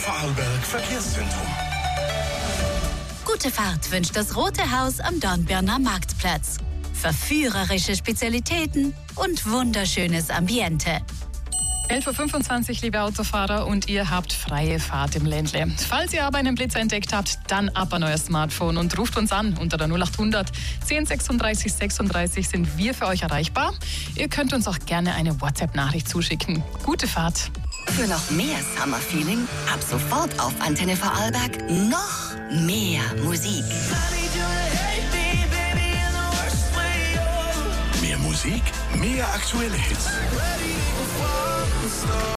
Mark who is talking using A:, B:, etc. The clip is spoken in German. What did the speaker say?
A: Vorarlberg Verkehrszentrum.
B: Gute Fahrt wünscht das Rote Haus am Dornbirner Marktplatz. Verführerische Spezialitäten und wunderschönes Ambiente.
C: 11.25 Uhr, liebe Autofahrer, und ihr habt freie Fahrt im Ländle. Falls ihr aber einen Blitzer entdeckt habt, dann ab an euer Smartphone und ruft uns an. Unter der 0800 10 36 36 sind wir für euch erreichbar. Ihr könnt uns auch gerne eine WhatsApp-Nachricht zuschicken. Gute Fahrt.
D: Für noch mehr Summer-Feeling ab sofort auf Antenne Vorarlberg noch mehr Musik.
A: Mehr Musik, mehr aktuelle Hits.